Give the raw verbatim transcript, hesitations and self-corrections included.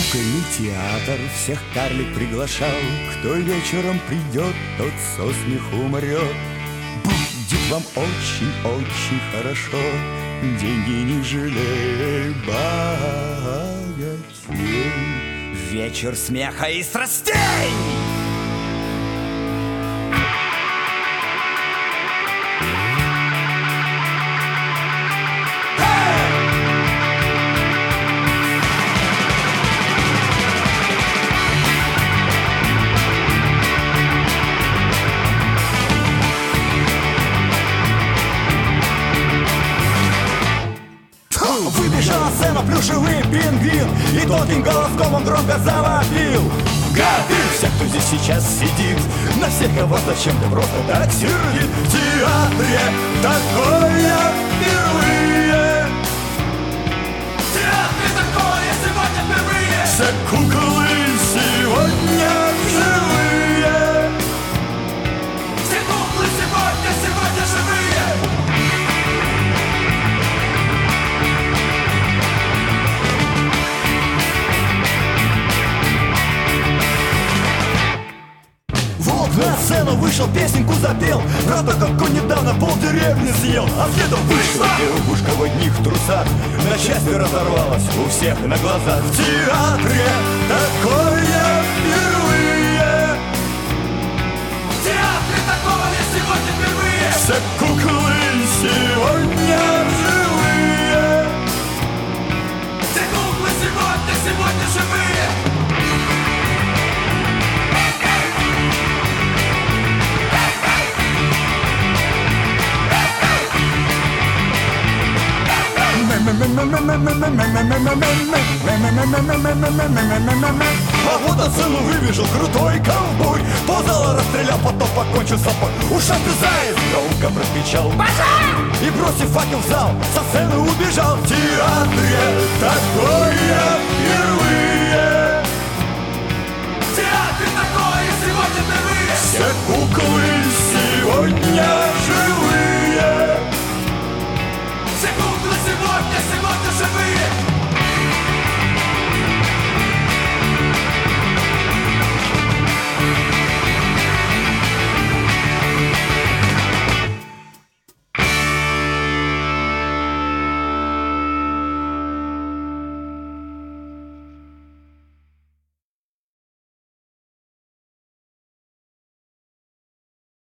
Кукольный театр всех карлик приглашал. Кто вечером придет, тот со смеху умрет. Будет вам очень-очень хорошо. Деньги не жалей богатей. Вечер смеха и страстей! Выбежал на сцену плюшевый пингвин, и тонким голоском он громко завопил: гады! Все, кто здесь сейчас сидит, на всех кого зачем-то просто так сердит. В театре такое впервые. В театре такое сегодня впервые. Все куклы сегодня живые. Все куклы сегодня, сегодня живые. На сцену вышел, песенку запел про то, как он недавно полдеревни съел. А следом вышла девушка в одних трусах, на части разорвалась у всех на глазах. В театре такое впервые. В театре такое сегодня впервые. Все куклы сегодня живые. Все куклы сегодня, сегодня живые. А вот на сцену выбежал крутой ковбой, ползала расстрелял, потом покончил с собой. Ушастый заяц громко прокричал: пожар! И бросив факел в зал, со сцены убежал. В театре такое впервые. В театре такое сегодня впервые. Все куклы